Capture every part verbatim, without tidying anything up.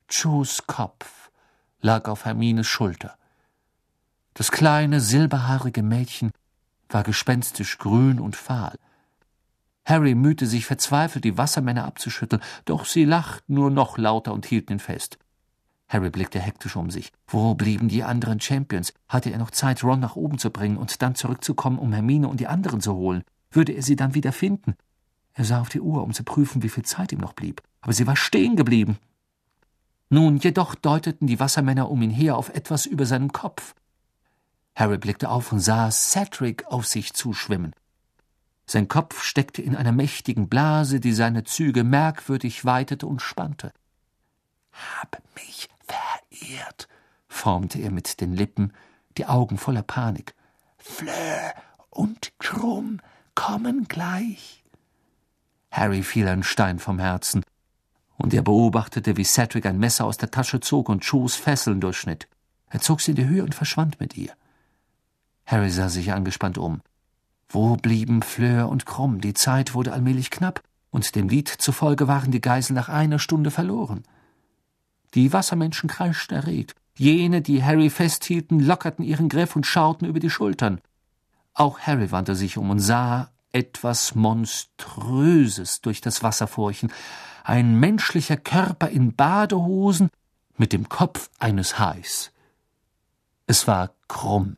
Joes Kopf lag auf Hermines Schulter. Das kleine, silberhaarige Mädchen war gespenstisch grün und fahl. Harry mühte sich verzweifelt, die Wassermänner abzuschütteln, doch sie lachten nur noch lauter und hielten ihn fest. Harry blickte hektisch um sich. Wo blieben die anderen Champions? Hatte er noch Zeit, Ron nach oben zu bringen und dann zurückzukommen, um Hermine und die anderen zu holen? Würde er sie dann wieder finden? Er sah auf die Uhr, um zu prüfen, wie viel Zeit ihm noch blieb. Aber sie war stehen geblieben. Nun jedoch deuteten die Wassermänner um ihn her auf etwas über seinem Kopf. Harry blickte auf und sah Cedric auf sich zuschwimmen. Sein Kopf steckte in einer mächtigen Blase, die seine Züge merkwürdig weitete und spannte. »Hab mich verirrt«, formte er mit den Lippen, die Augen voller Panik. »Fleur und Krumm kommen gleich.« Harry fiel ein Stein vom Herzen, und er beobachtete, wie Cedric ein Messer aus der Tasche zog und Joes Fesseln durchschnitt. Er zog sie in die Höhe und verschwand mit ihr. Harry sah sich angespannt um. Wo blieben Fleur und Krumm? Die Zeit wurde allmählich knapp, und dem Lied zufolge waren die Geiseln nach einer Stunde verloren. Die Wassermenschen kreischten erregt. Jene, die Harry festhielten, lockerten ihren Griff und schauten über die Schultern. Auch Harry wandte sich um und sah etwas Monströses durch das Wasser furchen. Ein menschlicher Körper in Badehosen mit dem Kopf eines Hais. Es war Krumm.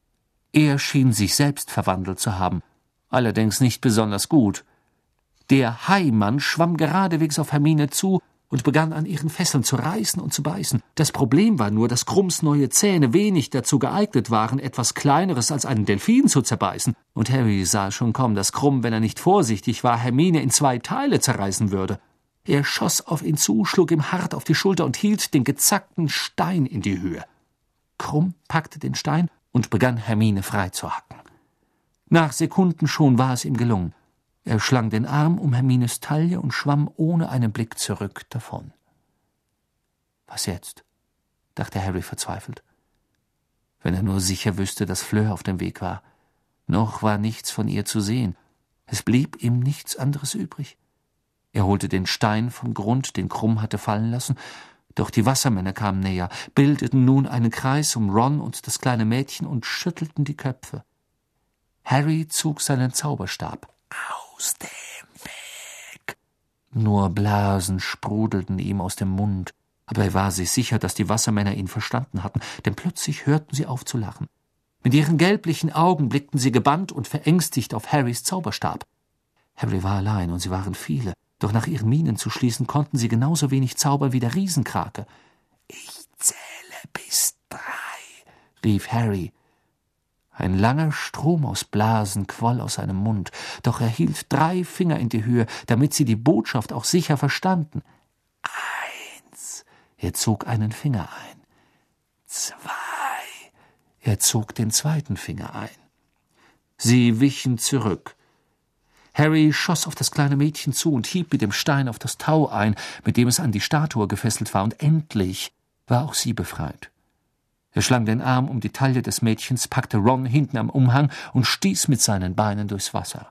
Er schien sich selbst verwandelt zu haben, allerdings nicht besonders gut. Der Haimann schwamm geradewegs auf Hermine zu und begann an ihren Fesseln zu reißen und zu beißen. Das Problem war nur, dass Krumms neue Zähne wenig dazu geeignet waren, etwas Kleineres als einen Delfin zu zerbeißen. Und Harry sah schon kommen, dass Krumm, wenn er nicht vorsichtig war, Hermine in zwei Teile zerreißen würde. Er schoss auf ihn zu, schlug ihm hart auf die Schulter und hielt den gezackten Stein in die Höhe. Krumm packte den Stein und begann Hermine frei zu hacken. Nach Sekunden schon war es ihm gelungen. Er schlang den Arm um Hermines Taille und schwamm ohne einen Blick zurück davon. Was jetzt? Dachte Harry verzweifelt. Wenn er nur sicher wüsste, dass Fleur auf dem Weg war. Noch war nichts von ihr zu sehen. Es blieb ihm nichts anderes übrig. Er holte den Stein vom Grund, den Krumm hatte fallen lassen, doch die Wassermänner kamen näher, bildeten nun einen Kreis um Ron und das kleine Mädchen und schüttelten die Köpfe. Harry zog seinen Zauberstab. »Aus dem Weg!« Nur Blasen sprudelten ihm aus dem Mund, aber er war sich sicher, dass die Wassermänner ihn verstanden hatten, denn plötzlich hörten sie auf zu lachen. Mit ihren gelblichen Augen blickten sie gebannt und verängstigt auf Harrys Zauberstab. Harry war allein und sie waren viele. Doch nach ihren Mienen zu schließen, konnten sie genauso wenig zaubern wie der Riesenkrake. »Ich zähle bis drei«, rief Harry. Ein langer Strom aus Blasen quoll aus seinem Mund, doch er hielt drei Finger in die Höhe, damit sie die Botschaft auch sicher verstanden. »Eins«, er zog einen Finger ein. »Zwei«, er zog den zweiten Finger ein. Sie wichen zurück. Harry schoss auf das kleine Mädchen zu und hieb mit dem Stein auf das Tau ein, mit dem es an die Statue gefesselt war, und endlich war auch sie befreit. Er schlang den Arm um die Taille des Mädchens, packte Ron hinten am Umhang und stieß mit seinen Beinen durchs Wasser.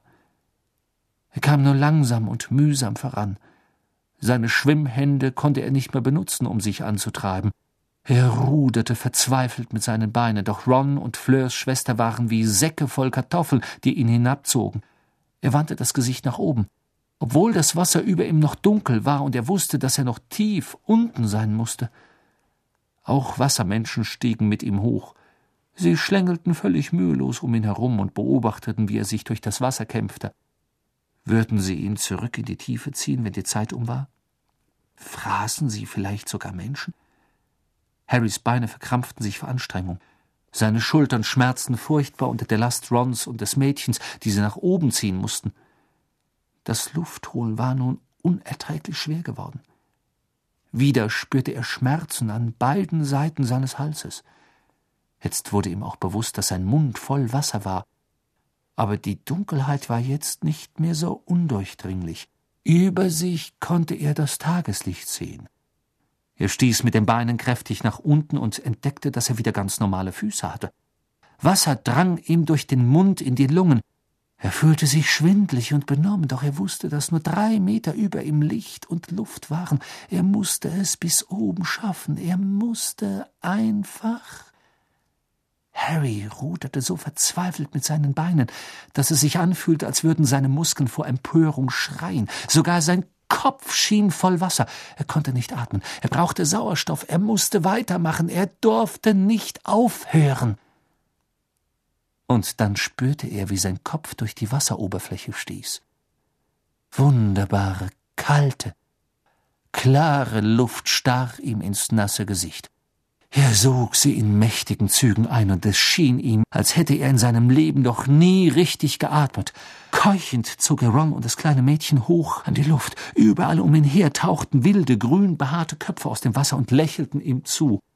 Er kam nur langsam und mühsam voran. Seine Schwimmhände konnte er nicht mehr benutzen, um sich anzutreiben. Er ruderte verzweifelt mit seinen Beinen, doch Ron und Fleurs Schwester waren wie Säcke voll Kartoffeln, die ihn hinabzogen. Er wandte das Gesicht nach oben. Obwohl das Wasser über ihm noch dunkel war und er wusste, dass er noch tief unten sein musste. Auch Wassermenschen stiegen mit ihm hoch. Sie schlängelten völlig mühelos um ihn herum und beobachteten, wie er sich durch das Wasser kämpfte. Würden sie ihn zurück in die Tiefe ziehen, wenn die Zeit um war? Fraßen sie vielleicht sogar Menschen? Harrys Beine verkrampften sich vor Anstrengung. Seine Schultern schmerzten furchtbar unter der Last Rons und des Mädchens, die sie nach oben ziehen mussten. Das Luftholen war nun unerträglich schwer geworden. Wieder spürte er Schmerzen an beiden Seiten seines Halses. Jetzt wurde ihm auch bewusst, dass sein Mund voll Wasser war. Aber die Dunkelheit war jetzt nicht mehr so undurchdringlich. Über sich konnte er das Tageslicht sehen. Er stieß mit den Beinen kräftig nach unten und entdeckte, dass er wieder ganz normale Füße hatte. Wasser drang ihm durch den Mund in die Lungen. Er fühlte sich schwindlig und benommen, doch er wusste, dass nur drei Meter über ihm Licht und Luft waren. Er musste es bis oben schaffen. Er musste einfach. Harry ruderte so verzweifelt mit seinen Beinen, dass es sich anfühlte, als würden seine Muskeln vor Empörung schreien. Sogar sein Kopf schien voll Wasser. Er konnte nicht atmen. Er brauchte Sauerstoff. Er musste weitermachen. Er durfte nicht aufhören. Und dann spürte er, wie sein Kopf durch die Wasseroberfläche stieß. Wunderbare, kalte, klare Luft stach ihm ins nasse Gesicht. Er sog sie in mächtigen Zügen ein, und es schien ihm, als hätte er in seinem Leben noch nie richtig geatmet. Keuchend zog er Ron und das kleine Mädchen hoch an die Luft. Überall um ihn her tauchten wilde, grün behaarte Köpfe aus dem Wasser und lächelten ihm zu.